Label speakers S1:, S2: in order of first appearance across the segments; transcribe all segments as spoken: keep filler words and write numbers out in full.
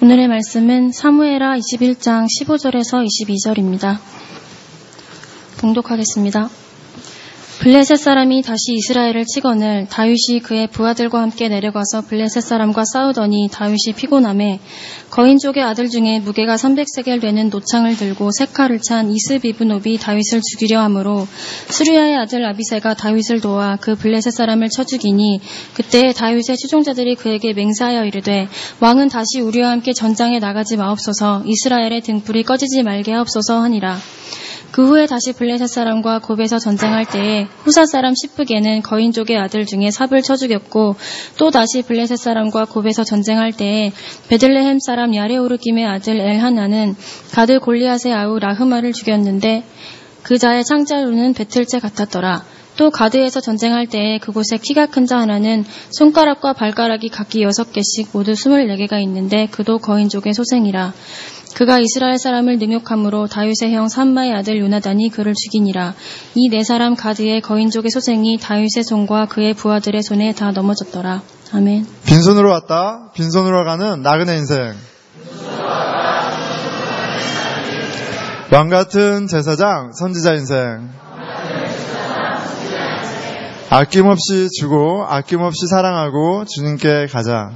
S1: 오늘의 말씀은 사무엘하 이십일 장 십오 절에서 이십이 절입니다. 봉독하겠습니다. 블레셋 사람이 다시 이스라엘을 치거늘 다윗이 그의 부하들과 함께 내려가서 블레셋 사람과 싸우더니 다윗이 피곤하매 거인 쪽의 아들 중에 무게가 삼백 세겔 되는 노창을 들고 세 칼을 찬 이스비브노비 다윗을 죽이려 하므로 스루야의 아들 아비새가 다윗을 도와 그 블레셋 사람을 쳐 죽이니 그때 다윗의 추종자들이 그에게 맹세하여 이르되 왕은 다시 우리와 함께 전장에 나가지 마옵소서 이스라엘의 등불이 꺼지지 말게 하옵소서 하니라. 그 후에 다시 블레셋 사람과 곱에서 전쟁할 때에 후사 사람 시프게는 거인족의 아들 중에 삽을 쳐 죽였고 또 다시 블레셋 사람과 곱에서 전쟁할 때에 베들레헴 사람 야레오르김의 아들 엘하나는 가드 골리앗의 아우 라흐마를 죽였는데 그 자의 창자루는 배틀째 같았더라. 또 가드에서 전쟁할 때에 그곳에 키가 큰 자 하나는 손가락과 발가락이 각기 여섯 개씩 모두 스물네 개가 있는데 그도 거인족의 소생이라. 그가 이스라엘 사람을 능욕함으로 다윗의 형 삼마의 아들 요나단이 그를 죽이니라. 이 네 사람 가드의 거인족의 소생이 다윗의 손과 그의 부하들의 손에 다 넘어졌더라. 아멘.
S2: 빈손으로 왔다 빈손으로 가는 나그네 인생. 왕같은 제사장 선지자 인생. 아낌없이 주고 아낌없이 사랑하고 주님께 가자.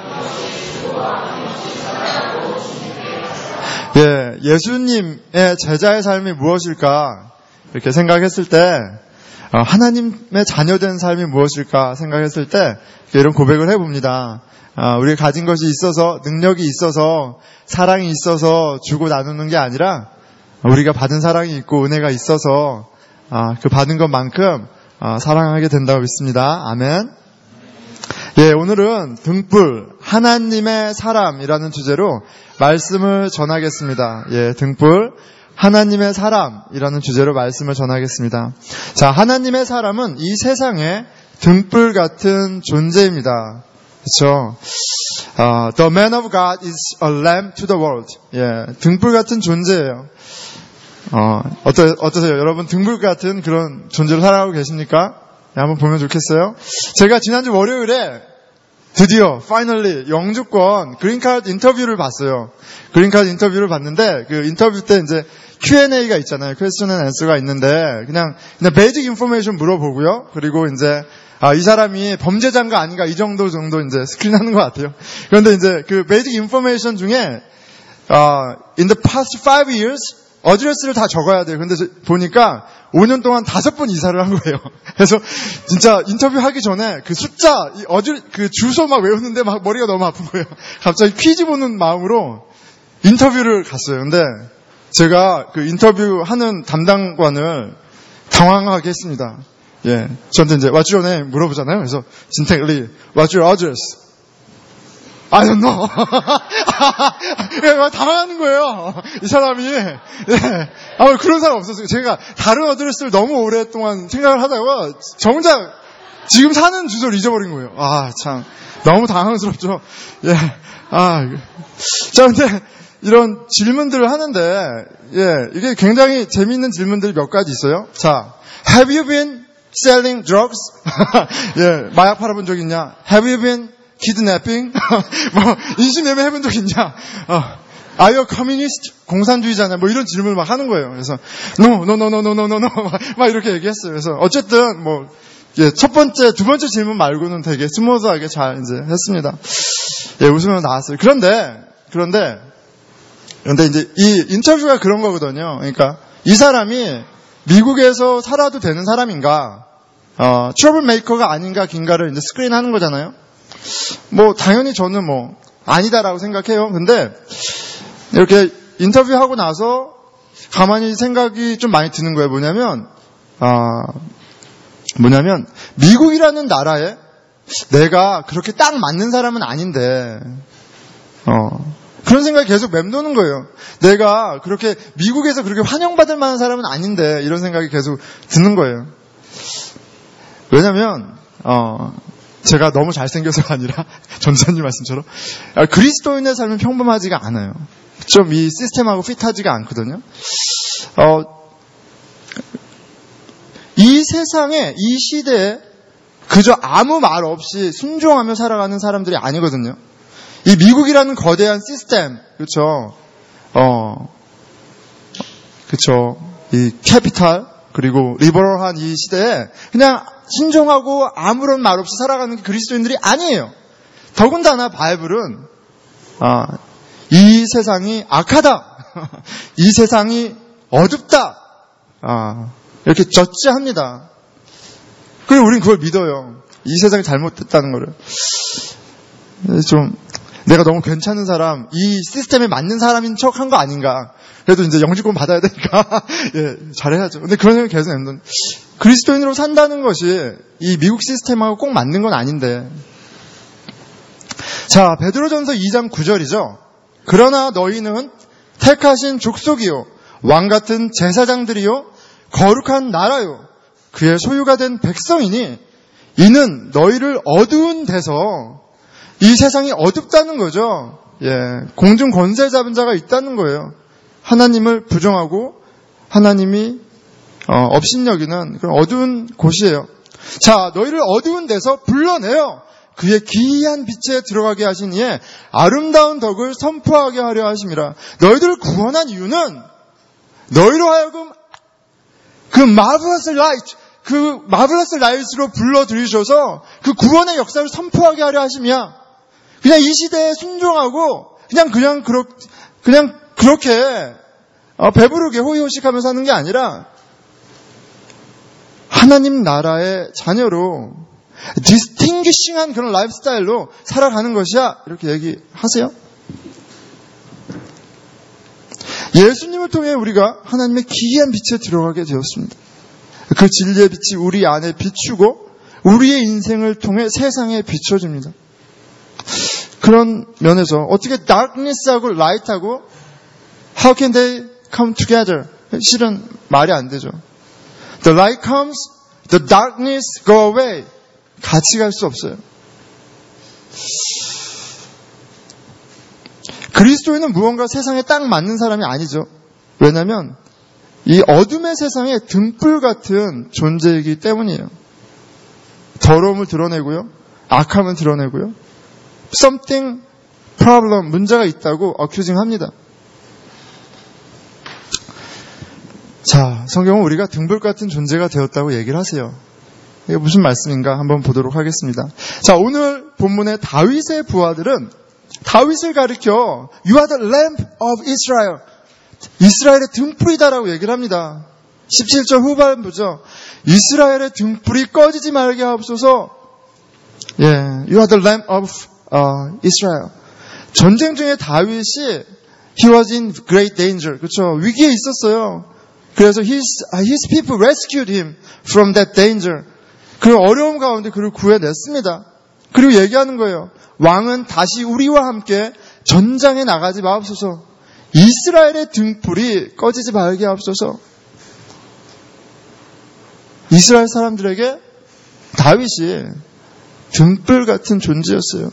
S2: 예, 예수님의 제자의 삶이 무엇일까 이렇게 생각했을 때 하나님의 자녀된 삶이 무엇일까 생각했을 때 이런 고백을 해봅니다. 우리가 가진 것이 있어서 능력이 있어서 사랑이 있어서 주고 나누는 게 아니라 우리가 받은 사랑이 있고 은혜가 있어서 그 받은 것만큼 사랑하게 된다고 믿습니다. 아멘. 예, 오늘은 등불, 하나님의 사람이라는 주제로 말씀을 전하겠습니다. 예, 등불, 하나님의 사람이라는 주제로 말씀을 전하겠습니다. 자, 하나님의 사람은 이 세상의 등불 같은 존재입니다. 그렇죠? Uh, the man of God is a lamp to the world. 예, 등불 같은 존재예요. 어, 어떠, 어떠세요? 여러분 등불 같은 그런 존재로 살아가고 계십니까? 네, 한번 보면 좋겠어요. 제가 지난주 월요일에 드디어 finally 영주권 그린카드 인터뷰를 봤어요. 그린카드 인터뷰를 봤는데 그 인터뷰 때 이제 큐 앤 에이가 있잖아요. 퀘스천 앤 앤서가 있는데 그냥 그냥 베이직 인포메이션 물어보고요. 그리고 이제 아, 이 사람이 범죄자인가 아닌가 이 정도 정도 이제 스크린하는 것 같아요. 그런데 이제 그 베이직 인포메이션 중에 uh, in the past five years 어드레스를 다 적어야 돼요. 근데 보니까 오 년 동안 다섯 번 이사를 한 거예요. 그래서 진짜 인터뷰하기 전에 그 숫자, 이 어드, 그 주소 막 외우는데 막 머리가 너무 아픈 거예요. 갑자기 퀴즈 보는 마음으로 인터뷰를 갔어요. 근데 제가 그 인터뷰하는 담당관을 당황하게 했습니다. 예. 저한테 이제 What's your name? 물어보잖아요. 그래서 진택리 What's your address? I don't know. 당황하는 거예요. 이 사람이. 예. 아, 그런 사람 없었어요. 제가 다른 어드레스를 너무 오랫동안 생각을 하다가 정작 지금 사는 주소를 잊어버린 거예요. 아, 참. 너무 당황스럽죠. 예. 아. 자, 근데 이런 질문들을 하는데, 예. 이게 굉장히 재미있는 질문들이 몇 가지 있어요. 자. Have you been selling drugs? 예. 마약 팔아본 적 있냐? Have you been 키드내핑? 뭐, 인신매매 해본 적 있냐? 어, Are you a communist? 공산주의자냐? 뭐 이런 질문을 막 하는 거예요. 그래서, no, no, no, no, no, no, no, no. 막 이렇게 얘기했어요. 그래서, 어쨌든, 뭐, 예, 첫 번째, 두 번째 질문 말고는 되게 스무스하게 잘 이제 했습니다. 예, 웃으면 나왔어요. 그런데, 그런데, 그런데 이제 이 인터뷰가 그런 거거든요. 그러니까, 이 사람이 미국에서 살아도 되는 사람인가, 어, 트러블 메이커가 아닌가, 긴가를 이제 스크린 하는 거잖아요. 뭐 당연히 저는 뭐 아니다라고 생각해요. 근데 이렇게 인터뷰하고 나서 가만히 생각이 좀 많이 드는 거예요. 뭐냐면 아 뭐냐면 미국이라는 나라에 내가 그렇게 딱 맞는 사람은 아닌데 어 그런 생각이 계속 맴도는 거예요. 내가 그렇게 미국에서 그렇게 환영받을 만한 사람은 아닌데 이런 생각이 계속 드는 거예요. 왜냐면 어 제가 너무 잘생겨서가 아니라 전사님 말씀처럼 그리스도인의 삶은 평범하지가 않아요. 좀 이 시스템하고 핏하지가 않거든요. 어, 이 세상에 이 시대에 그저 아무 말 없이 순종하며 살아가는 사람들이 아니거든요. 이 미국이라는 거대한 시스템, 그렇죠? 어, 그렇죠. 이 캐피탈 그리고 리버럴한 이 시대에 그냥 순종하고 아무런 말 없이 살아가는 게 그리스도인들이 아니에요. 더군다나 바이블은 아, 이 세상이 악하다, 이 세상이 어둡다, 아, 이렇게 저지합니다. 그리고 우린 그걸 믿어요. 이 세상이 잘못됐다는 거를. 좀 내가 너무 괜찮은 사람, 이 시스템에 맞는 사람인 척 한 거 아닌가. 그래도 이제 영주권 받아야 되니까 예, 잘해야죠. 근데 그런 생각이 계속 했는데 그리스도인으로 산다는 것이 이 미국 시스템하고 꼭 맞는 건 아닌데. 자, 베드로전서 이 장 구 절이죠. 그러나 너희는 택하신 족속이요 왕 같은 제사장들이요 거룩한 나라요 그의 소유가 된 백성이니 이는 너희를 어두운 데서, 이 세상이 어둡다는 거죠. 예, 공중 권세 잡은 자가 있다는 거예요. 하나님을 부정하고 하나님이 어, 업신여기는 그런 어두운 곳이에요. 자, 너희를 어두운 데서 불러내어 그의 기이한 빛에 들어가게 하신 이에 아름다운 덕을 선포하게 하려 하심이라. 너희들을 구원한 이유는 너희로 하여금 그 marvelous light, 그 marvelous light으로 불러들이셔서 그 구원의 역사를 선포하게 하려 하심이야. 그냥 이 시대에 순종하고 그냥 그냥 그렇 그냥 그렇게 어, 배부르게 호의호식하면서 하는 게 아니라 하나님 나라의 자녀로 디스팅기싱한 그런 라이프 스타일로 살아가는 것이야. 이렇게 얘기하세요. 예수님을 통해 우리가 하나님의 기이한 빛에 들어가게 되었습니다. 그 진리의 빛이 우리 안에 비추고 우리의 인생을 통해 세상에 비춰집니다. 그런 면에서 어떻게 darkness하고 light하고 how can they come together? 실은 말이 안 되죠. The light comes, the darkness go away. 같이 갈 수 없어요. 그리스도인은 무언가 세상에 딱 맞는 사람이 아니죠. 왜냐하면 이 어둠의 세상에 등불 같은 존재이기 때문이에요. 더러움을 드러내고요, 악함을 드러내고요, something problem, 문제가 있다고 accusing 합니다. 자, 성경은 우리가 등불 같은 존재가 되었다고 얘기를 하세요. 이게 무슨 말씀인가 한번 보도록 하겠습니다. 자, 오늘 본문의 다윗의 부하들은 다윗을 가리켜 You are the lamp of Israel, 이스라엘의 등불이다라고 얘기를 합니다. 십칠 절 후반부죠. 이스라엘의 등불이 꺼지지 말게 하옵소서. 예, You are the lamp of uh, Israel. 전쟁 중에 다윗이 He was in great danger. 그렇죠? 위기에 있었어요. 그래서 his, his people rescued him from that danger. 그 어려움 가운데 그를 구해냈습니다. 그리고 얘기하는 거예요. 왕은 다시 우리와 함께 전장에 나가지 마옵소서. 이스라엘의 등불이 꺼지지 말게 하옵소서. 이스라엘 사람들에게 다윗이 등불 같은 존재였어요.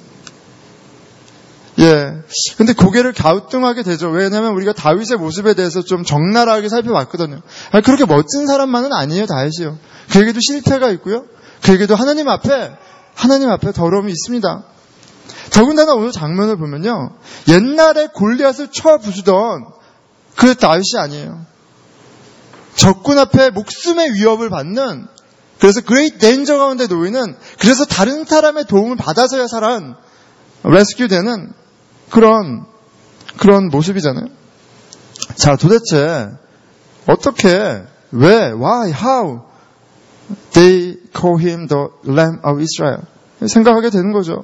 S2: 예. 근데 고개를 갸우뚱하게 되죠. 왜냐하면 우리가 다윗의 모습에 대해서 좀 적나라하게 살펴봤거든요. 아니, 그렇게 멋진 사람만은 아니에요, 다윗이요. 그에게도 실패가 있고요. 그에게도 하나님 앞에, 하나님 앞에 더러움이 있습니다. 더군다나 오늘 장면을 보면요, 옛날에 골리앗을 쳐 부수던 그 다윗이 아니에요. 적군 앞에 목숨의 위협을 받는, 그래서 그레이트 데인저 가운데 놓이는, 그래서 다른 사람의 도움을 받아서야 살아난, 레스큐 되는 그런, 그런 모습이잖아요. 자, 도대체 어떻게, 왜, why, how they call him the Lamb of Israel? 생각하게 되는 거죠.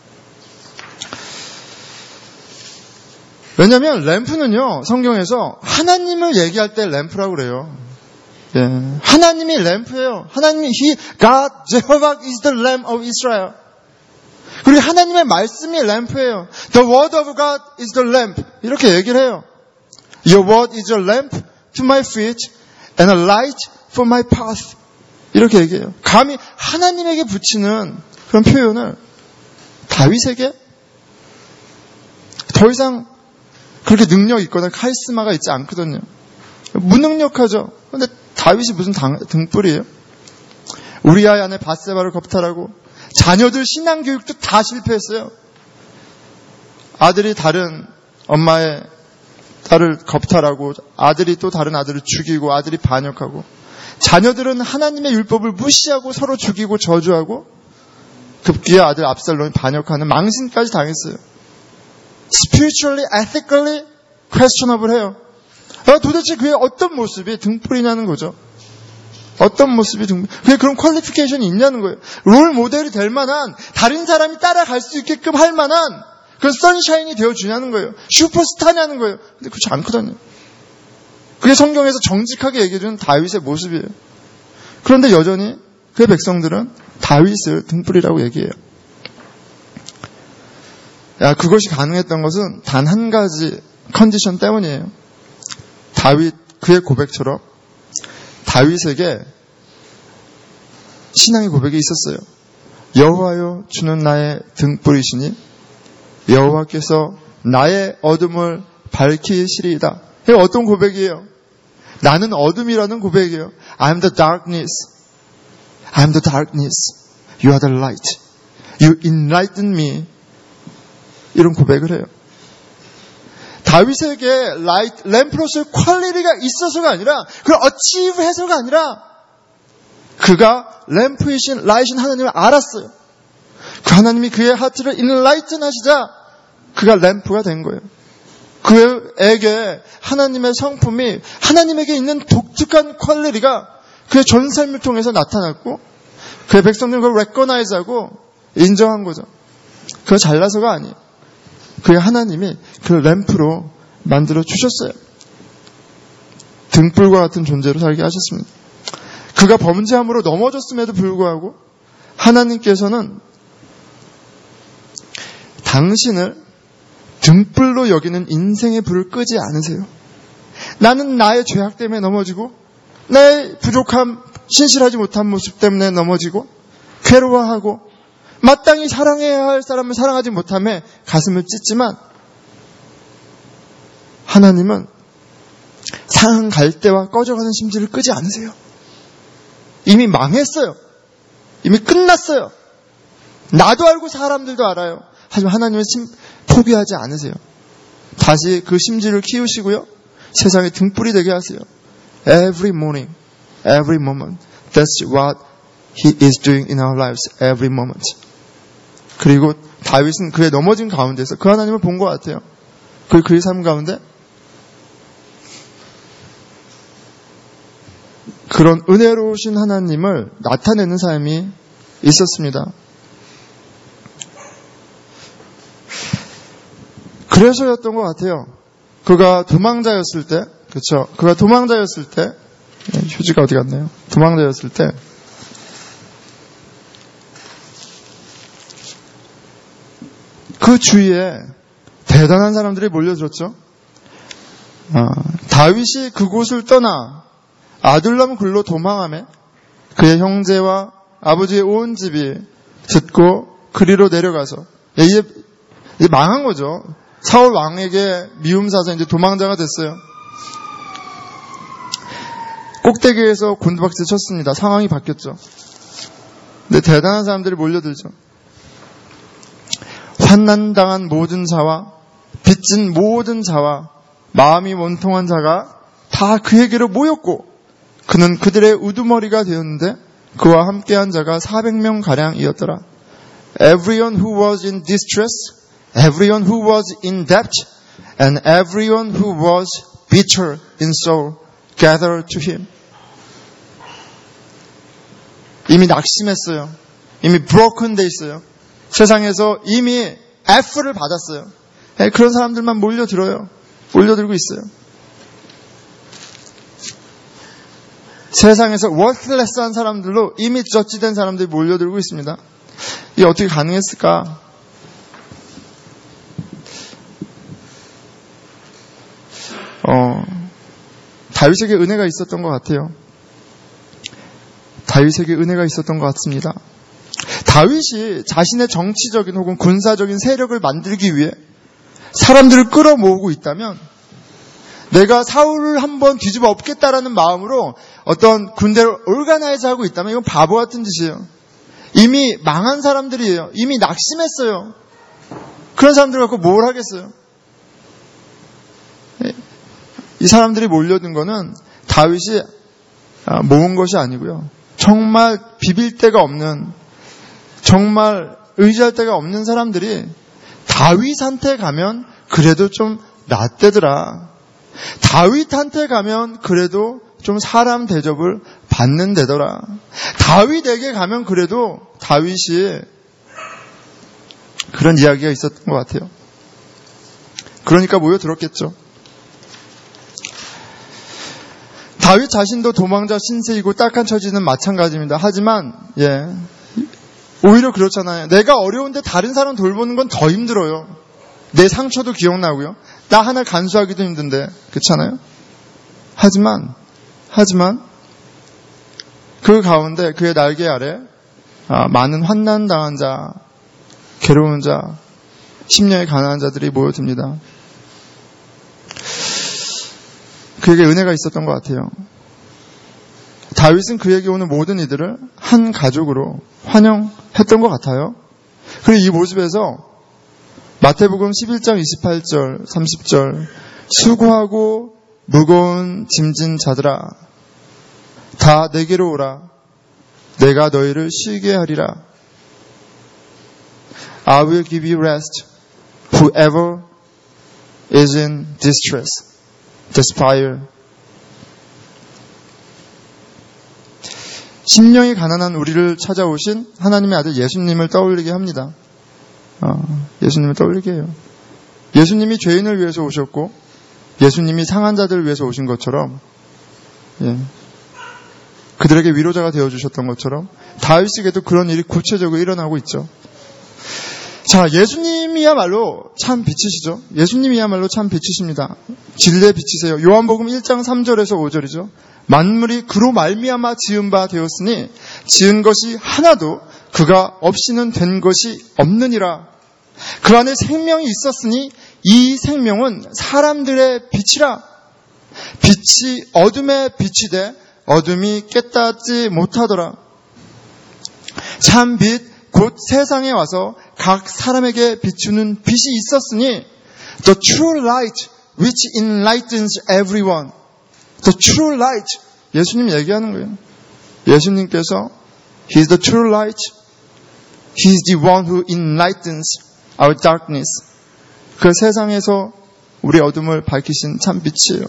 S2: 왜냐하면 램프는요, 성경에서 하나님을 얘기할 때 램프라고 그래요. 예, 하나님이 램프예요. 하나님이 He, God, Jehovah is the Lamb of Israel. 그리고 하나님의 말씀이 램프예요. The word of God is the lamp. 이렇게 얘기를 해요. Your word is a lamp to my feet and a light for my path. 이렇게 얘기해요. 감히 하나님에게 붙이는 그런 표현을 다윗에게 더 이상 그렇게 능력 있거나 카리스마가 있지 않거든요. 무능력하죠. 그런데 다윗이 무슨 당, 등불이에요? 우리아의 아내 밧세바를 겁탈하고 자녀들 신앙교육도 다 실패했어요. 아들이 다른 엄마의 딸을 겁탈하고 아들이 또 다른 아들을 죽이고 아들이 반역하고 자녀들은 하나님의 율법을 무시하고 서로 죽이고 저주하고 급기야 아들 압살롬이 반역하는 망신까지 당했어요. Spiritually, ethically questionable 해요. 도대체 그의 어떤 모습이 등불이냐는 거죠. 어떤 모습이 등불, 그게 그런 퀄리피케이션이 있냐는 거예요. 롤 모델이 될 만한, 다른 사람이 따라갈 수 있게끔 할 만한 그런 선샤인이 되어주냐는 거예요. 슈퍼스타냐는 거예요. 근데 그렇지 않거든요. 그게 성경에서 정직하게 얘기해주는 다윗의 모습이에요. 그런데 여전히 그의 백성들은 다윗을 등불이라고 얘기해요. 야, 그것이 가능했던 것은 단 한 가지 컨디션 때문이에요. 다윗, 그의 고백처럼 다윗에게 신앙의 고백이 있었어요. 여호와여, 주는 나의 등불이시니 여호와께서 나의 어둠을 밝히시리이다. 이게 어떤 고백이에요? 나는 어둠이라는 고백이에요. I am the darkness. I am the darkness. You are the light. You enlighten me. 이런 고백을 해요. 다윗에게 라이트, 램프로서의 퀄리티가 있어서가 아니라, 그걸 어치브 해서가 아니라, 그가 램프이신, 라이신 하나님을 알았어요. 그 하나님이 그의 하트를 인라이튼 하시자, 그가 램프가 된 거예요. 그에게 하나님의 성품이, 하나님에게 있는 독특한 퀄리티가 그의 전 삶을 통해서 나타났고, 그의 백성들은 그걸 레코나이즈하고 인정한 거죠. 그거 잘나서가 아니에요. 그의 하나님이 그 램프로 만들어 주셨어요. 등불과 같은 존재로 살게 하셨습니다. 그가 범죄함으로 넘어졌음에도 불구하고 하나님께서는 당신을 등불로 여기는 인생의 불을 끄지 않으세요. 나는 나의 죄악 때문에 넘어지고 나의 부족함, 신실하지 못한 모습 때문에 넘어지고 괴로워하고 마땅히 사랑해야 할 사람을 사랑하지 못함에 가슴을 찢지만 하나님은 상한 갈대와 꺼져가는 심지를 끄지 않으세요. 이미 망했어요. 이미 끝났어요. 나도 알고 사람들도 알아요. 하지만 하나님은 심, 포기하지 않으세요. 다시 그 심지를 키우시고요. 세상에 등불이 되게 하세요. Every morning, every moment. That's what He is doing in our lives every moment. 그리고 다윗은 그의 넘어진 가운데서 그 하나님을 본 것 같아요. 그리고 그의 삶 가운데 그런 은혜로우신 하나님을 나타내는 삶이 있었습니다. 그래서였던 것 같아요. 그가 도망자였을 때, 그렇죠? 그가 도망자였을 때, 휴지가 어디 갔나요? 도망자였을 때, 그 주위에 대단한 사람들이 몰려들었죠. 어, 다윗이 그곳을 떠나 아둘람 굴로 도망하며 그의 형제와 아버지의 온 집이 듣고 그리로 내려가서 이제, 이제 망한 거죠. 사울 왕에게 미움 사서 이제 도망자가 됐어요. 꼭대기에서 곤두박질 쳤습니다. 상황이 바뀌었죠. 근데 대단한 사람들이 몰려들죠. 환난당한 모든 자와 빚진 모든 자와 마음이 원통한 자가 다 그에게로 모였고 그는 그들의 우두머리가 되었는데 그와 함께한 자가 사백 명 가량이었더라. Everyone who was in distress, everyone who was in debt, and everyone who was bitter in soul gathered to him. 이미 낙심했어요. 이미 broken 돼 있어요. 세상에서 이미 F를 받았어요. 그런 사람들만 몰려들어요. 몰려들고 있어요. 세상에서 worthless한 사람들로 이미 저지된 사람들이 몰려들고 있습니다. 이게 어떻게 가능했을까? 어, 다윗에게 은혜가 있었던 것 같아요. 다윗에게 은혜가 있었던 것 같습니다. 다윗이 자신의 정치적인 혹은 군사적인 세력을 만들기 위해 사람들을 끌어모으고 있다면 내가 사울을 한번 뒤집어 엎겠다라는 마음으로 어떤 군대를 올가나이즈하고 있다면 이건 바보 같은 짓이에요. 이미 망한 사람들이에요. 이미 낙심했어요. 그런 사람들 갖고 뭘 하겠어요? 이 사람들이 몰려든 거는 다윗이 모은 것이 아니고요. 정말 비빌 데가 없는, 정말 의지할 데가 없는 사람들이 다윗한테 가면 그래도 좀 낫대더라. 다윗한테 가면 그래도 좀 사람 대접을 받는 데더라. 다윗에게 가면 그래도 다윗이 그런 이야기가 있었던 것 같아요. 그러니까 모여들었겠죠. 다윗 자신도 도망자 신세이고 딱한 처지는 마찬가지입니다. 하지만 예, 오히려 그렇잖아요. 내가 어려운데 다른 사람 돌보는 건 더 힘들어요. 내 상처도 기억나고요. 나 하나 간수하기도 힘든데, 그렇잖아요? 하지만 하지만 그 가운데 그의 날개 아래 아, 많은 환난 당한 자, 괴로운 자, 심령이 가난한 자들이 모여듭니다. 그에게 은혜가 있었던 것 같아요. 다윗은 그에게 오는 모든 이들을 한 가족으로 환영했던 것 같아요. 그리고 이 모습에서 마태복음 십일 장 이십팔 절, 삼십 절 수고하고 무거운 짐진 자들아 다 내게로 오라 내가 너희를 쉬게 하리라. I will give you rest whoever is in distress. despair. 심령이 가난한 우리를 찾아오신 하나님의 아들 예수님을 떠올리게 합니다. 어, 예수님을 떠올리게 해요. 예수님이 죄인을 위해서 오셨고 예수님이 상한 자들을 위해서 오신 것처럼 예, 그들에게 위로자가 되어주셨던 것처럼 다윗에게도 그런 일이 구체적으로 일어나고 있죠. 자, 예수님이야말로 참 빛이시죠. 예수님이야말로 참 빛이십니다. 진리의 빛이세요. 요한복음 일 장 삼 절에서 오 절이죠. 만물이 그로 말미암아 지은 바 되었으니 지은 것이 하나도 그가 없이는 된 것이 없느니라. 그 안에 생명이 있었으니 이 생명은 사람들의 빛이라. 빛이 어둠의 빛이 돼 어둠이 깨닫지 못하더라. 참 빛 곧 세상에 와서 각 사람에게 비추는 빛이 있었으니 the true light which enlightens everyone. The true light. 예수님 얘기하는 거예요. 예수님께서 He is the true light. He is the one who enlightens our darkness. 그 세상에서 우리 어둠을 밝히신 참 빛이에요.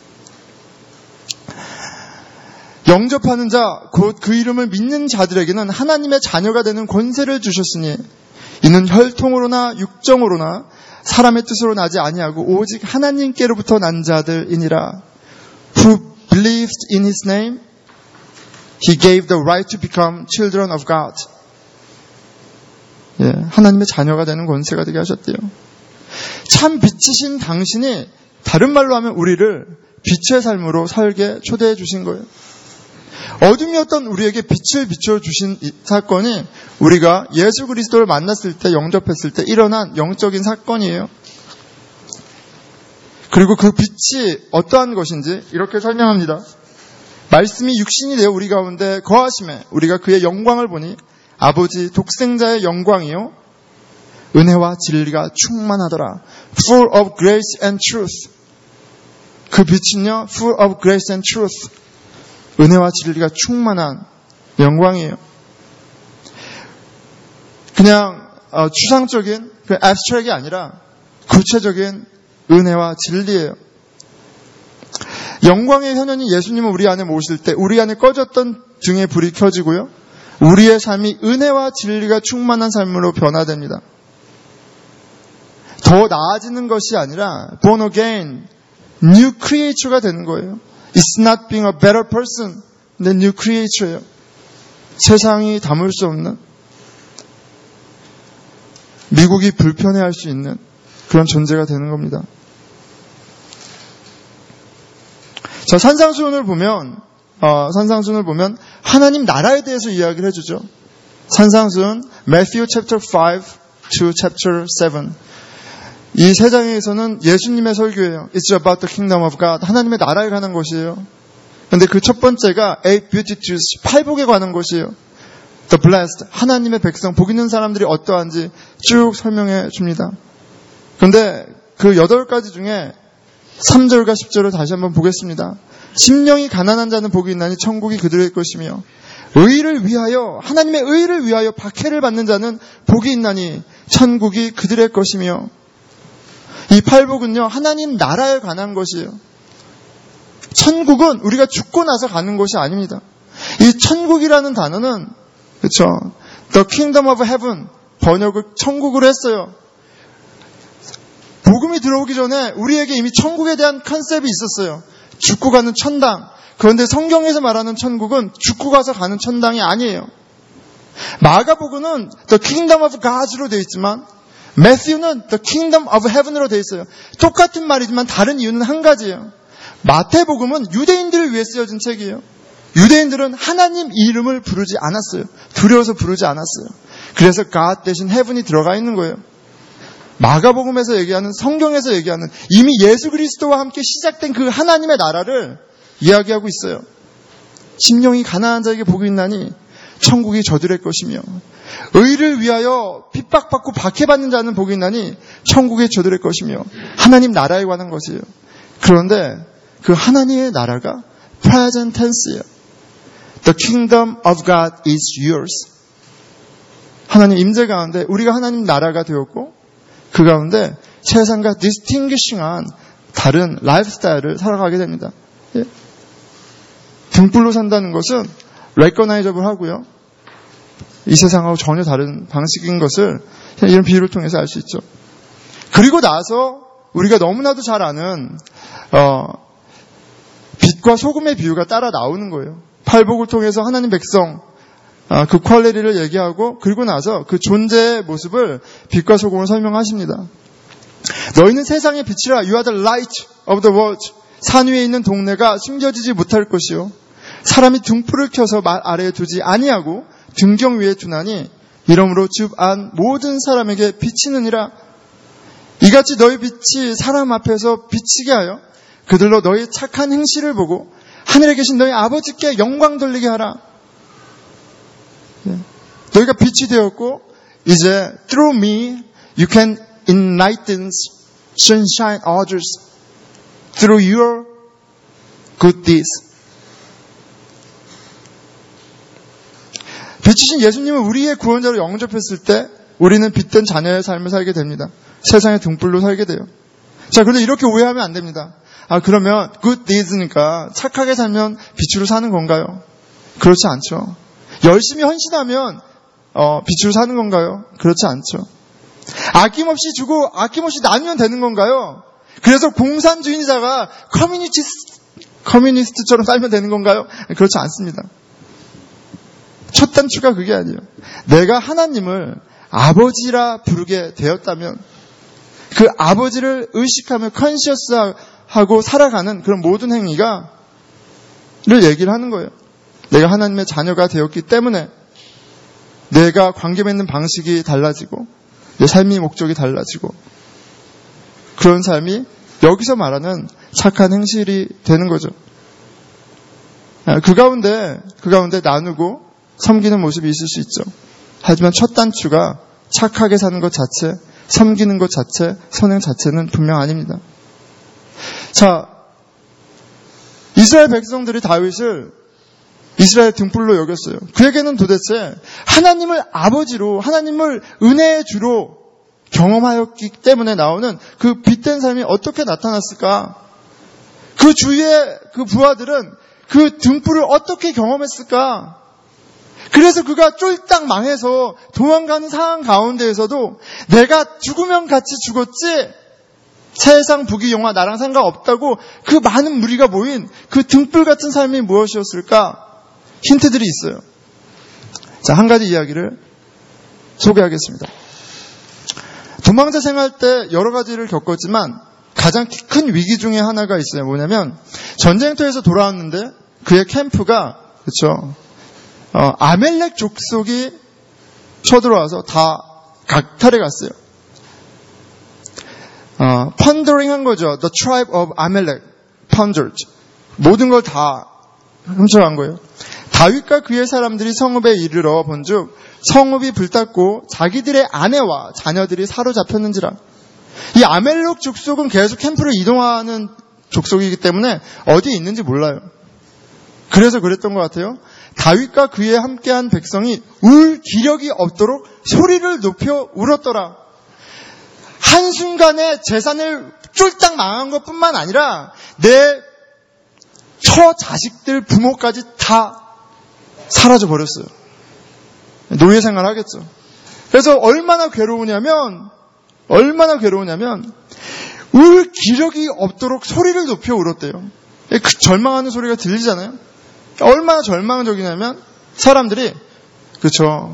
S2: 영접하는 자, 곧 그 이름을 믿는 자들에게는 하나님의 자녀가 되는 권세를 주셨으니 이는 혈통으로나 육정으로나 사람의 뜻으로 나지 아니하고 오직 하나님께로부터 난 자들이니라. Who believed in His name, He gave the right to become children of God. 예, 하나님의 자녀가 되는 권세가 되게 하셨대요. 참 빛이신 당신이 다른 말로 하면 우리를 빛의 삶으로 살게 초대해 주신 거예요. 어둠이었던 우리에게 빛을 비춰주신 이 사건이 우리가 예수 그리스도를 만났을 때, 영접했을 때 일어난 영적인 사건이에요. 그리고 그 빛이 어떠한 것인지 이렇게 설명합니다. 말씀이 육신이 되어 우리 가운데 거하심에 우리가 그의 영광을 보니 아버지 독생자의 영광이요 은혜와 진리가 충만하더라. Full of grace and truth. 그 빛은요 Full of grace and truth. 은혜와 진리가 충만한 영광이에요. 그냥 어, 추상적인 그 abstract이 아니라 구체적인 은혜와 진리예요. 영광의 현현이 예수님을 우리 안에 모실 때 우리 안에 꺼졌던 등의 불이 켜지고요. 우리의 삶이 은혜와 진리가 충만한 삶으로 변화됩니다. 더 나아지는 것이 아니라 born again, new creature가 되는 거예요. It's not being a better person, 근데 new creature예요. 세상이 담을 수 없는, 미국이 불편해할 수 있는 그런 존재가 되는 겁니다. 자, 산상수훈을 보면, 어, 산상수훈을 보면 하나님 나라에 대해서 이야기를 해주죠. 산상수훈, Matthew chapter five to chapter seven. 이 세 장에서는 예수님의 설교예요. It's about the kingdom of God. 하나님의 나라에 관한 것이에요. 그런데 그 첫 번째가 eight beatitudes, 팔복에 관한 것이에요. The blessed, 하나님의 백성, 복 있는 사람들이 어떠한지 쭉 설명해 줍니다. 그런데 그 여덟 가지 중에 삼 절과 십 절을 다시 한번 보겠습니다. 심령이 가난한 자는 복이 있나니 천국이 그들의 것이며 의를 위하여 하나님의 의를 위하여 박해를 받는 자는 복이 있나니 천국이 그들의 것이며 이 팔복은요 하나님 나라에 관한 것이에요. 천국은 우리가 죽고 나서 가는 것이 아닙니다. 이 천국이라는 단어는 그렇죠. The Kingdom of Heaven 번역을 천국으로 했어요. 복음이 들어오기 전에 우리에게 이미 천국에 대한 컨셉이 있었어요. 죽고 가는 천당. 그런데 성경에서 말하는 천국은 죽고 가서 가는 천당이 아니에요. 마가복음은 The Kingdom of God으로 되어 있지만 매튜는 The Kingdom of Heaven으로 되어 있어요. 똑같은 말이지만 다른 이유는 한 가지예요. 마태복음은 유대인들을 위해 쓰여진 책이에요. 유대인들은 하나님 이름을 부르지 않았어요. 두려워서 부르지 않았어요. 그래서 God 대신 Heaven이 들어가 있는 거예요. 마가복음에서 얘기하는 성경에서 얘기하는 이미 예수 그리스도와 함께 시작된 그 하나님의 나라를 이야기하고 있어요. 심령이 가난한 자에게 복이 있나니 천국이 저들의 것이며 의를 위하여 핍박받고 박해받는 자는 복이 있나니 천국이 저들의 것이며 하나님 나라에 관한 것이에요. 그런데 그 하나님의 나라가 present tense예요. The kingdom of God is yours. 하나님 임재 가운데 우리가 하나님 나라가 되었고 그 가운데 세상과 디스팅기싱한 다른 라이프 스타일을 살아가게 됩니다. 예? 등불로 산다는 것은 레커나이저블 하고요. 이 세상하고 전혀 다른 방식인 것을 이런 비유를 통해서 알 수 있죠. 그리고 나서 우리가 너무나도 잘 아는 어, 빛과 소금의 비유가 따라 나오는 거예요. 팔복을 통해서 하나님 백성 어, 그 퀄리티를 얘기하고 그리고 나서 그 존재의 모습을 빛과 소금으로 설명하십니다. 너희는 세상의 빛이라 You are the light of the world. 산 위에 있는 동네가 숨겨지지 못할 것이요 사람이 등불을 켜서 말 아래에 두지 아니하고 등경 위에 두나니 이러므로 집 안 모든 사람에게 비치느니라. 이같이 너희 빛이 사람 앞에서 비치게 하여 그들로 너희 착한 행실을 보고 하늘에 계신 너희 아버지께 영광 돌리게 하라. 너희가 빛이 되었고 이제 through me you can enlighten sunshine others through your good deeds. 빛이신 예수님은 우리의 구원자로 영접했을 때 우리는 빛된 자녀의 삶을 살게 됩니다. 세상의 등불로 살게 돼요. 자, 그런데 이렇게 오해하면 안 됩니다. 아, 그러면 good deeds니까 착하게 살면 빛으로 사는 건가요? 그렇지 않죠. 열심히 헌신하면 어, 빛으로 사는 건가요? 그렇지 않죠. 아낌없이 주고 아낌없이 나누면 되는 건가요? 그래서 공산주의자가 커뮤니티, 커뮤니스트처럼 살면 되는 건가요? 그렇지 않습니다. 첫 단추가 그게 아니에요. 내가 하나님을 아버지라 부르게 되었다면 그 아버지를 의식하며 컨시어스하고 살아가는 그런 모든 행위가 를 얘기를 하는 거예요. 내가 하나님의 자녀가 되었기 때문에 내가 관계 맺는 방식이 달라지고 내 삶의 목적이 달라지고 그런 삶이 여기서 말하는 착한 행실이 되는 거죠. 그 가운데 그 가운데 나누고 섬기는 모습이 있을 수 있죠. 하지만 첫 단추가 착하게 사는 것 자체, 섬기는 것 자체, 선행 자체는 분명 아닙니다. 자, 이스라엘 백성들이 다윗을 이스라엘 등불로 여겼어요. 그에게는 도대체 하나님을 아버지로, 하나님을 은혜의 주로 경험하였기 때문에 나오는 그 빛된 삶이 어떻게 나타났을까? 그 주위의 그 부하들은 그 등불을 어떻게 경험했을까? 그래서 그가 쫄딱 망해서 도망가는 상황 가운데에서도 내가 죽으면 같이 죽었지 세상 부귀영화 나랑 상관없다고 그 많은 무리가 모인 그 등불 같은 삶이 무엇이었을까? 힌트들이 있어요. 자, 한 가지 이야기를 소개하겠습니다. 도망자 생활 때 여러 가지를 겪었지만 가장 큰 위기 중에 하나가 있어요. 뭐냐면 전쟁터에서 돌아왔는데 그의 캠프가 그렇죠. 어, 아멜렉 족속이 쳐들어와서 다 각탈해 갔어요. 어, plundering 한 거죠. The tribe of Amalek plundered. 모든 걸 다 훔쳐간 거예요. 다윗과 그의 사람들이 성읍에 이르러 본즉 성읍이 불탔고 자기들의 아내와 자녀들이 사로잡혔는지라. 이 아멜렉 족속은 계속 캠프를 이동하는 족속이기 때문에 어디에 있는지 몰라요. 그래서 그랬던 것 같아요. 다윗과 그에 함께한 백성이 울 기력이 없도록 소리를 높여 울었더라. 한순간에 재산을 쫄딱 망한 것뿐만 아니라 내 처자식들 부모까지 다 사라져버렸어요. 노예 생활 하겠죠. 그래서 얼마나 괴로우냐면 얼마나 괴로우냐면 울 기력이 없도록 소리를 높여 울었대요. 그 절망하는 소리가 들리잖아요. 얼마나 절망적이냐면 사람들이 그렇죠.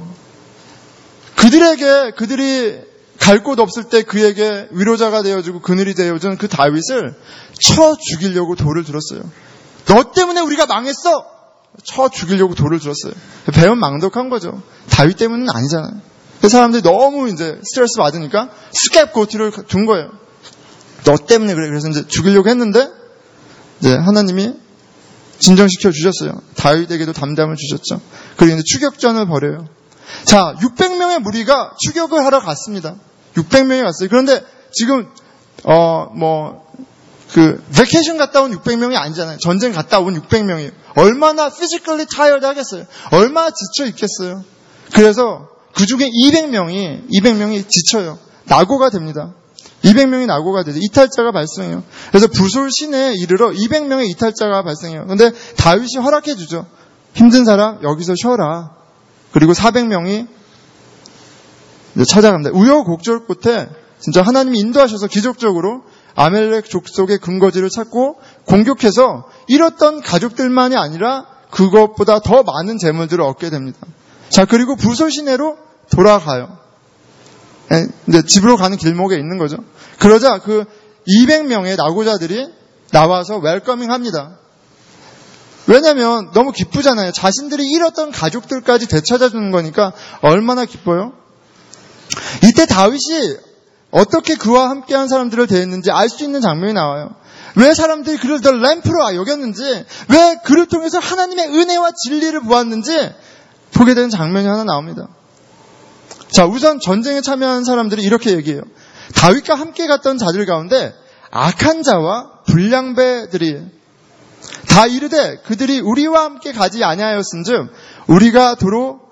S2: 그들에게 그들이 갈 곳 없을 때 그에게 위로자가 되어주고 그늘이 되어준 그 다윗을 쳐 죽이려고 돌을 들었어요. 너 때문에 우리가 망했어. 쳐 죽이려고 돌을 들었어요. 배은 망덕한 거죠. 다윗 때문은 아니잖아요. 그 사람들이 너무 이제 스트레스 받으니까 스캡고트를 준 거예요. 너 때문에 그래. 그래서 이제 죽이려고 했는데 이제 하나님이 진정시켜 주셨어요. 다윗에게도 담담을 주셨죠. 그리고 이제 추격전을 벌여요. 자, 육백 명의 무리가 추격을 하러 갔습니다. 육백 명이 갔어요. 그런데 지금 어 뭐 그 베케이션 갔다 온 육백 명이 아니잖아요. 전쟁 갔다 온 육백 명이 얼마나 피지컬리 타이어드 하겠어요. 얼마나 지쳐 있겠어요. 그래서 그 중에 이백 명이 이백 명이 지쳐요. 낙오가 됩니다. 이백 명이 낙오가 되죠. 이탈자가 발생해요. 그래서 부솔 시내에 이르러 이백 명의 이탈자가 발생해요. 그런데 다윗이 허락해 주죠. 힘든 사람 여기서 쉬어라. 그리고 사백 명이 찾아갑니다. 우여곡절 끝에 진짜 하나님이 인도하셔서 기적적으로 아멜렉 족속의 근거지를 찾고 공격해서 잃었던 가족들만이 아니라 그것보다 더 많은 재물들을 얻게 됩니다. 자, 그리고 부솔 시내로 돌아가요. 이제 집으로 가는 길목에 있는 거죠. 그러자 그 이백 명의 낙오자들이 나와서 웰커밍 합니다. 왜냐면 너무 기쁘잖아요. 자신들이 잃었던 가족들까지 되찾아주는 거니까 얼마나 기뻐요. 이때 다윗이 어떻게 그와 함께한 사람들을 대했는지 알 수 있는 장면이 나와요. 왜 사람들이 그를 더 램프로 여겼는지, 왜 그를 통해서 하나님의 은혜와 진리를 보았는지 보게 되는 장면이 하나 나옵니다. 자, 우선 전쟁에 참여한 사람들이 이렇게 얘기해요. 다윗과 함께 갔던 자들 가운데 악한 자와 불량배들이 다 이르되 그들이 우리와 함께 가지 아니하였은즉 우리가 도로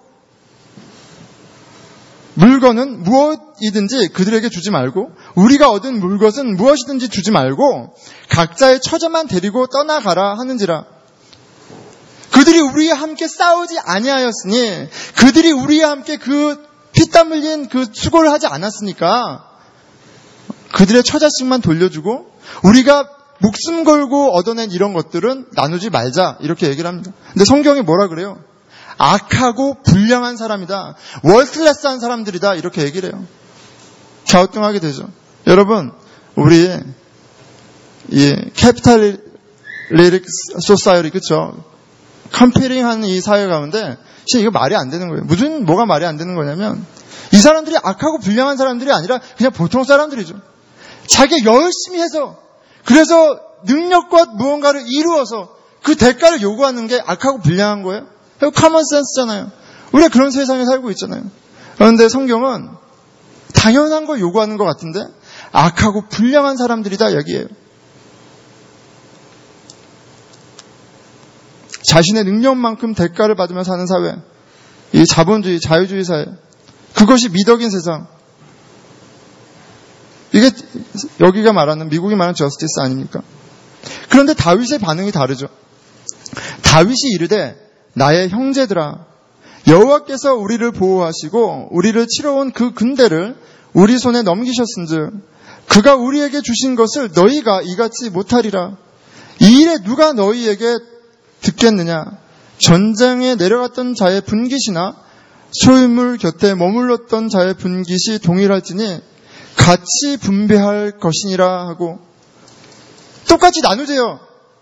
S2: 물건은 무엇이든지 그들에게 주지 말고 우리가 얻은 물것은 무엇이든지 주지 말고 각자의 처자만 데리고 떠나가라 하는지라. 그들이 우리와 함께 싸우지 아니하였으니 그들이 우리와 함께 그 피땀 흘린 그 수고를 하지 않았으니까 그들의 처자식만 돌려주고 우리가 목숨 걸고 얻어낸 이런 것들은 나누지 말자 이렇게 얘기를 합니다. 근데 성경이 뭐라 그래요? 악하고 불량한 사람이다. 월클래스한 사람들이다. 이렇게 얘기를 해요. 갸우뚱하게 되죠. 여러분, 우리 이 캐피탈리릭 소사이어티 그렇죠? 컴페링하는 이 사회 가운데 진짜 이거 말이 안 되는 거예요. 무슨 뭐가 말이 안 되는 거냐면 이 사람들이 악하고 불량한 사람들이 아니라 그냥 보통 사람들이죠. 자기가 열심히 해서 그래서 능력과 무언가를 이루어서 그 대가를 요구하는 게 악하고 불량한 거예요. 커먼 센스잖아요. 우리가 그런 세상에 살고 있잖아요. 그런데 성경은 당연한 걸 요구하는 것 같은데 악하고 불량한 사람들이다 여기에요. 자신의 능력만큼 대가를 받으며 사는 사회, 이 자본주의, 자유주의 사회, 그것이 미덕인 세상. 이게 여기가 말하는 미국이 말하는 저스티스 아닙니까? 그런데 다윗의 반응이 다르죠. 다윗이 이르되 나의 형제들아 여호와께서 우리를 보호하시고 우리를 치러온 그 군대를 우리 손에 넘기셨은즉 그가 우리에게 주신 것을 너희가 이같이 못하리라. 이 일에 누가 너희에게 듣겠느냐? 전쟁에 내려갔던 자의 분깃이나 소유물 곁에 머물렀던 자의 분깃이 동일할지니 같이 분배할 것이니라 하고 똑같이 나누세요.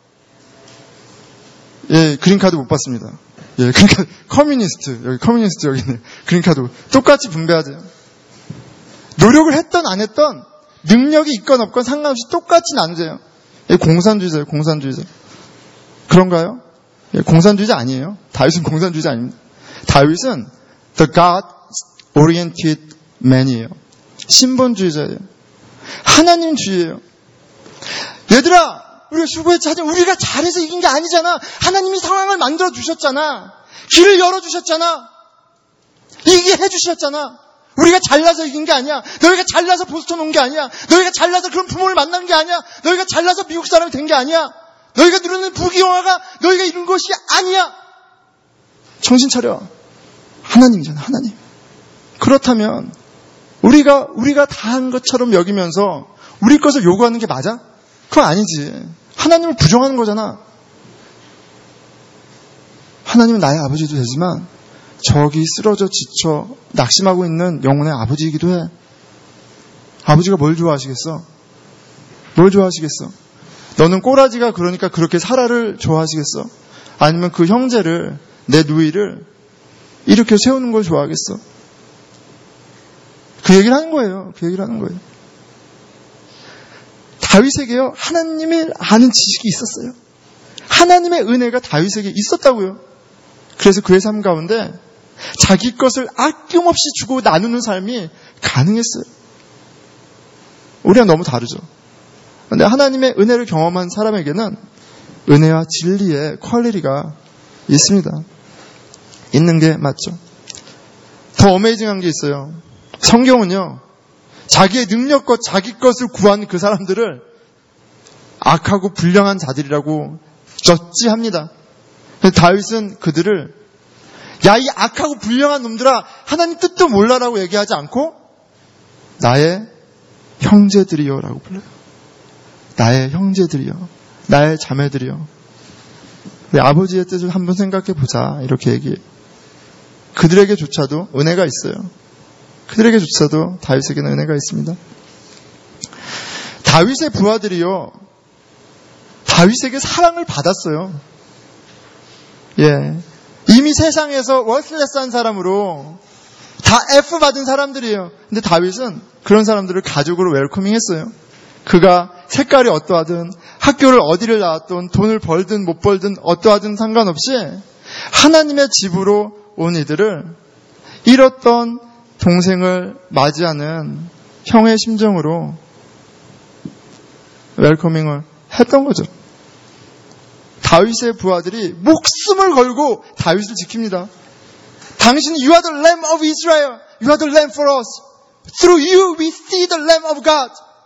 S2: 예, 그린카드 못 받습니다. 예, 그러니까 커뮤니스트, 여기 커뮤니스트 여기 있네. 그린카드 똑같이 분배하세요. 노력을 했던 안 했던 능력이 있건 없건 상관없이 똑같이 나누세요. 예, 공산주의자예요, 공산주의자. 그런가요? 예, 공산주의자 아니에요. 다윗은 공산주의자 아닙니다. 다윗은 the God-oriented man이에요. 신본주의자예요. 하나님주의예요. 얘들아, 우리가 수고했지. 하지만 우리가 잘해서 이긴 게 아니잖아. 하나님이 상황을 만들어 주셨잖아. 길을 열어 주셨잖아. 이기게 해 주셨잖아. 우리가 잘나서 이긴 게 아니야. 너희가 잘나서 보스턴 온 게 아니야. 너희가 잘나서 그런 부모를 만난 게 아니야. 너희가 잘나서 미국 사람이 된 게 아니야. 너희가 누리는 부귀영화가 너희가 이룬 것이 아니야. 정신 차려. 하나님이잖아, 하나님. 그렇다면 우리가 우리가 다 한 것처럼 여기면서 우리 것을 요구하는 게 맞아? 그건 아니지. 하나님을 부정하는 거잖아. 하나님은 나의 아버지도 되지만 저기 쓰러져 지쳐 낙심하고 있는 영혼의 아버지이기도 해. 아버지가 뭘 좋아하시겠어? 뭘 좋아하시겠어? 너는 꼬라지가 그러니까 그렇게 사라를 좋아하시겠어? 아니면 그 형제를, 내 누이를 이렇게 세우는 걸 좋아하겠어? 그 얘기를 하는 거예요. 그 얘기를 하는 거예요. 다윗에게요, 하나님을 아는 지식이 있었어요. 하나님의 은혜가 다윗에게 있었다고요. 그래서 그의 삶 가운데 자기 것을 아낌없이 주고 나누는 삶이 가능했어요. 우리가 너무 다르죠. 그런데 하나님의 은혜를 경험한 사람에게는 은혜와 진리의 퀄리티가 있습니다. 있는 게 맞죠. 더 어메이징한 게 있어요. 성경은요, 자기의 능력과 자기 것을 구한 그 사람들을 악하고 불량한 자들이라고 졌지합니다. 다윗은 그들을 야, 이 악하고 불량한 놈들아, 하나님 뜻도 몰라라고 얘기하지 않고 나의 형제들이여 라고 불러요. 나의 형제들이여, 나의 자매들이여, 우리 아버지의 뜻을 한번 생각해 보자, 이렇게 얘기해요. 그들에게조차도 은혜가 있어요. 그들에게조차도 다윗에게는 은혜가 있습니다. 다윗의 부하들이요, 다윗에게 사랑을 받았어요. 예, 이미 세상에서 월슬레스한 사람으로 다 F 받은 사람들이에요. 근데 다윗은 그런 사람들을 가족으로 웰커밍했어요. 그가 색깔이 어떠하든, 학교를 어디를 나왔든, 돈을 벌든 못 벌든 어떠하든 상관없이 하나님의 집으로 온 이들을 잃었던 동생을 맞이하는 형의 심정으로 웰커밍을 했던 거죠. 다윗의 부하들이 목숨을 걸고 다윗을 지킵니다. 당신은 You are the Lamb of Israel. You are the Lamb for us. Through you we see the Lamb of God.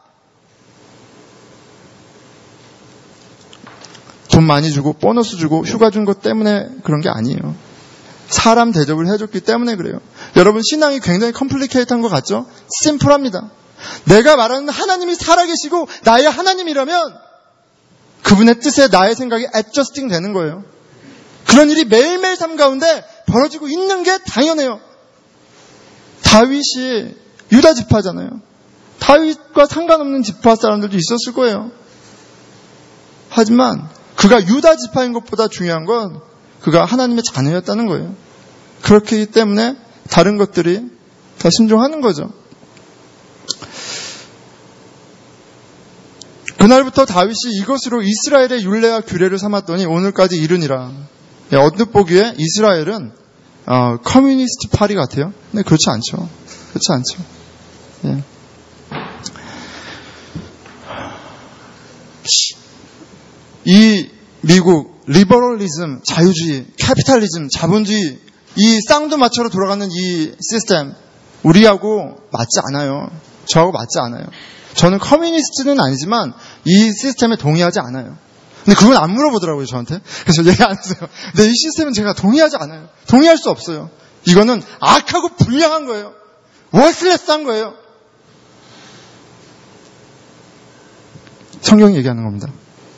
S2: 돈 많이 주고 보너스 주고 휴가 준 것 때문에 그런 게 아니에요. 사람 대접을 해줬기 때문에 그래요. 여러분, 신앙이 굉장히 컴플리케이트한 것 같죠? 심플합니다. 내가 말하는 하나님이 살아계시고 나의 하나님이라면 그분의 뜻에 나의 생각이 adjusting 되는 거예요. 그런 일이 매일매일 삶 가운데 벌어지고 있는 게 당연해요. 다윗이 유다 지파잖아요. 다윗과 상관없는 지파 사람들도 있었을 거예요. 하지만 그가 유다 지파인 것보다 중요한 건 그가 하나님의 자녀였다는 거예요. 그렇기 때문에 다른 것들이 더 순종하는 거죠. 그날부터 다윗이 이것으로 이스라엘의 율례와 규례를 삼았더니 오늘까지 이르니라. 예, 언뜻 보기에 이스라엘은 어, 커뮤니스트 파리 같아요. 근데 그렇지 않죠. 그렇지 않죠. 예. 이 미국 리버럴리즘, 자유주의, 캐피탈리즘, 자본주의, 이 쌍두마차로 돌아가는 이 시스템, 우리하고 맞지 않아요. 저하고 맞지 않아요. 저는 커뮤니스트는 아니지만 이 시스템에 동의하지 않아요. 근데 그건 안 물어보더라고요, 저한테. 그래서 얘기 안 했어요. 근데 이 시스템은 제가 동의하지 않아요. 동의할 수 없어요. 이거는 악하고 불량한 거예요. 월슬레스한 거예요. 성경이 얘기하는 겁니다.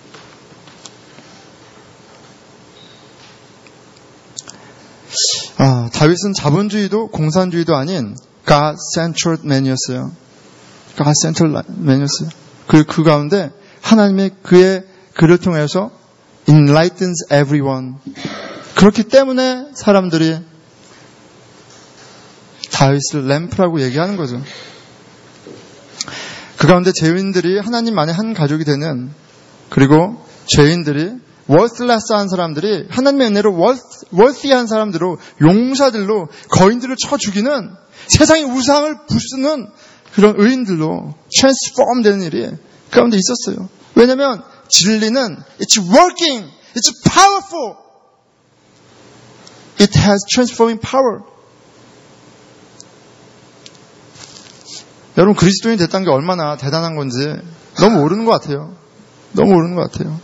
S2: 아, 다윗은 자본주의도 공산주의도 아닌 God-centered man이었어요. God-centered man이었어요. 그, 그 가운데 하나님의 그의 그를 통해서 enlightens everyone. 그렇기 때문에 사람들이 다윗을 램프라고 얘기하는 거죠. 그 가운데 죄인들이 하나님만의 한 가족이 되는, 그리고 죄인들이 월슬레스한 사람들이 하나님의 은혜로 월시한 사람들로, 용사들로 거인들을 쳐 죽이는, 세상의 우상을 부수는 그런 의인들로 트랜스폼 되는 일이 가운데 있었어요. 왜냐하면 진리는 it's working, it's powerful, it has transforming power. 여러분 그리스도인이 됐다는 게 얼마나 대단한 건지 너무 모르는 것 같아요. 너무 모르는 것 같아요.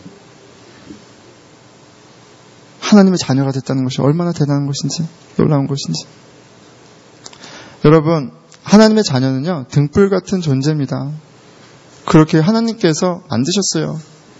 S2: 하나님의 자녀가 됐다는 것이 얼마나 대단한 것인지, 놀라운 것인지. 여러분, 하나님의 자녀는요, 등불 같은 존재입니다. 그렇게 하나님께서 만드셨어요.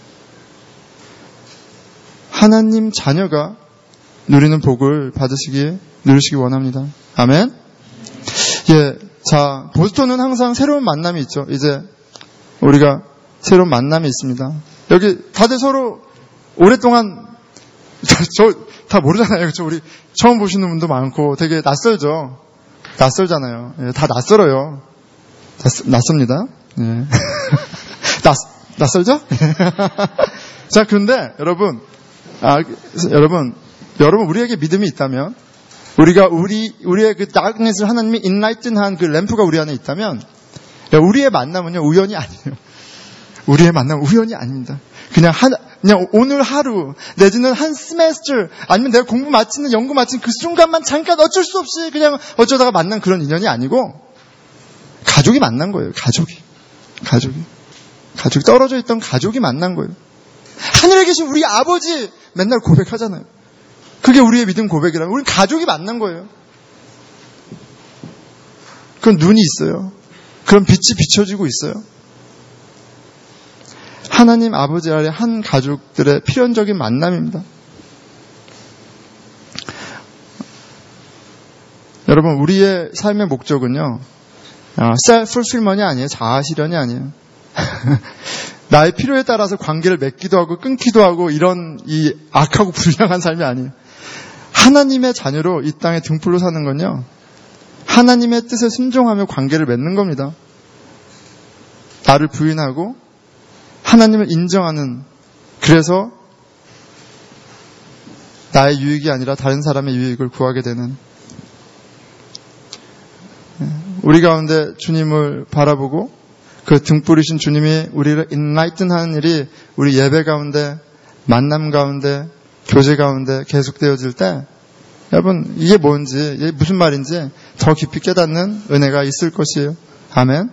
S2: 하나님 자녀가 누리는 복을 받으시기, 누리시기 원합니다. 아멘? 예, 자, 보스턴은 항상 새로운 만남이 있죠. 이제 우리가 새로운 만남이 있습니다. 여기 다들 서로 오랫동안 저 다 모르잖아요. 그렇죠? 우리 처음 보시는 분도 많고 되게 낯설죠. 낯설잖아요. 예, 다 낯설어요. 낯, 낯섭니다. 예. 낯, 낯설죠? 자, 그런데 여러분, 아, 여러분, 여러분 우리에게 믿음이 있다면, 우리가 우리 우리의 그 darkness를 하나님이 enlighten한 그 램프가 우리 안에 있다면, 우리의 만남은요 우연이 아니에요. 우리의 만남은 우연이 아닙니다. 그냥 한, 그냥 오늘 하루, 내지는 한 세메스터, 아니면 내가 공부 마치는, 연구 마치는 그 순간만 잠깐 어쩔 수 없이 그냥 어쩌다가 만난 그런 인연이 아니고, 가족이 만난 거예요, 가족이. 가족이. 가족이 떨어져 있던 가족이 만난 거예요. 하늘에 계신 우리 아버지 맨날 고백하잖아요. 그게 우리의 믿음 고백이라면, 우리 가족이 만난 거예요. 그런 눈이 있어요. 그런 빛이 비춰지고 있어요. 하나님 아버지 아래 한 가족들의 필연적인 만남입니다. 여러분, 우리의 삶의 목적은요, 셀프-풀필먼이 아니에요. 자아실현이 아니에요. 나의 필요에 따라서 관계를 맺기도 하고 끊기도 하고 이런 이 악하고 불량한 삶이 아니에요. 하나님의 자녀로 이 땅에 등불로 사는 건요, 하나님의 뜻에 순종하며 관계를 맺는 겁니다. 나를 부인하고 하나님을 인정하는, 그래서 나의 유익이 아니라 다른 사람의 유익을 구하게 되는, 우리 가운데 주님을 바라보고 그 등불이신 주님이 우리를 인라이튼하는 일이 우리 예배 가운데, 만남 가운데, 교제 가운데 계속되어질 때, 여러분 이게 뭔지, 이게 무슨 말인지 더 깊이 깨닫는 은혜가 있을 것이에요. 아멘.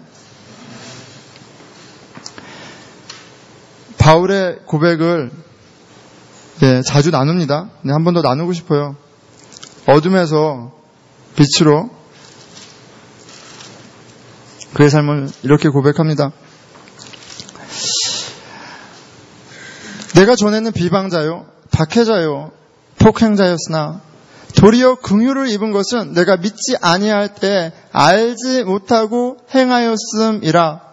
S2: 바울의 고백을 예, 자주 나눕니다. 네, 한 번 더 나누고 싶어요. 어둠에서 빛으로 그의 삶을 이렇게 고백합니다. 내가 전에는 비방자요, 박해자요, 폭행자였으나 도리어 긍휼을 입은 것은 내가 믿지 아니할 때 알지 못하고 행하였음이라.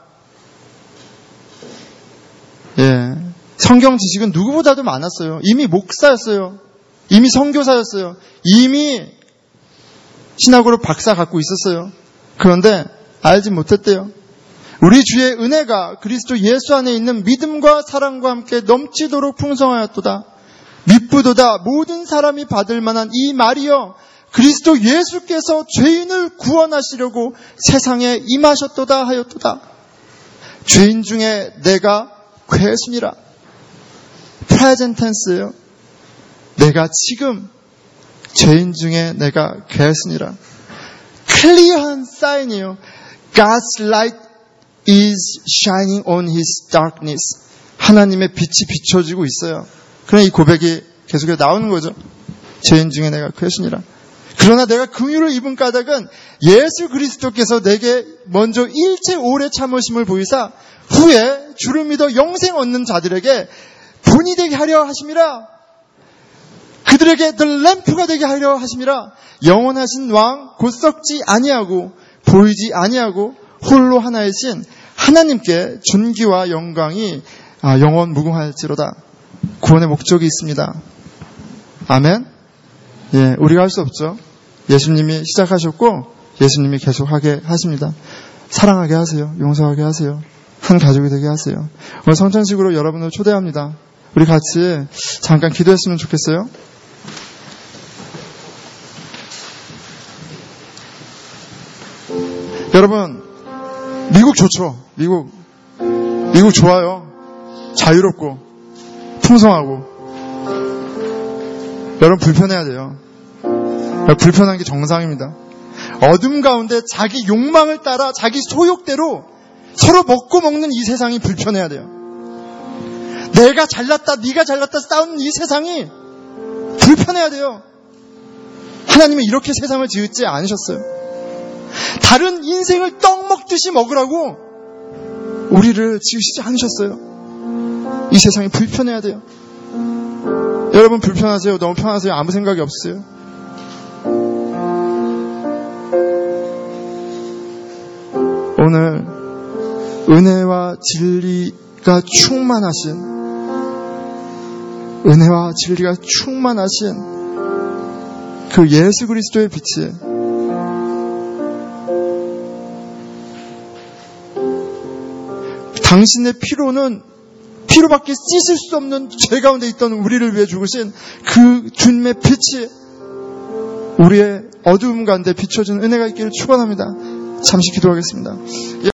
S2: 예, 성경 지식은 누구보다도 많았어요. 이미 목사였어요. 이미 선교사였어요. 이미 신학으로 박사 갖고 있었어요. 그런데 알지 못했대요. 우리 주의 은혜가 그리스도 예수 안에 있는 믿음과 사랑과 함께 넘치도록 풍성하였도다. 미쁘도다. 모든 사람이 받을 만한 이 말이여, 그리스도 예수께서 죄인을 구원하시려고 세상에 임하셨도다 하였도다. 죄인 중에 내가 괴순이라. present tense예요. 내가 지금 죄인 중에 내가 괴순이라. 클리어한 사인이에요. God's light is shining on his darkness. 하나님의 빛이 비춰지고 있어요. 그러나 이 고백이 계속해서 나오는 거죠. 죄인 중에 내가 괴순이라. 그러나 내가 긍휼을 입은 까닭은 예수 그리스도께서 내게 먼저 일체 오래 참으심을 보이사 후에 주를 믿어 영생 얻는 자들에게 본이 되게 하려 하심이라. 그들에게 the 램프가 되게 하려 하심이라. 영원하신 왕 곧 썩지 아니하고 보이지 아니하고 홀로 하나이신 하나님께 존귀와 영광이 영원 무궁할지로다. 구원의 목적이 있습니다. 아멘. 예, 우리가 할 수 없죠. 예수님이 시작하셨고 예수님이 계속하게 하십니다. 사랑하게 하세요. 용서하게 하세요. 한 가족이 되게 하세요. 오늘 성찬식으로 여러분을 초대합니다. 우리 같이 잠깐 기도했으면 좋겠어요. 여러분, 미국 좋죠. 미국 미국 좋아요. 자유롭고 풍성하고. 여러분 불편해야 돼요. 불편한 게 정상입니다. 어둠 가운데 자기 욕망을 따라 자기 소욕대로 서로 먹고 먹는 이 세상이 불편해야 돼요. 내가 잘났다 네가 잘났다 싸우는 이 세상이 불편해야 돼요. 하나님은 이렇게 세상을 지었지 않으셨어요. 다른 인생을 떡 먹듯이 먹으라고 우리를 지으시지 않으셨어요. 이 세상이 불편해야 돼요. 여러분 불편하세요? 너무 편하세요? 아무 생각이 없으세요? 오늘 은혜와 진리가 충만하신 은혜와 진리가 충만하신 그 예수 그리스도의 빛이 당신의 피로는 피로밖에 씻을 수 없는 죄 가운데 있던 우리를 위해 죽으신 그 주님의 빛이 우리의 어두움 가운데 비춰주는 은혜가 있기를 축원합니다. 잠시 기도하겠습니다.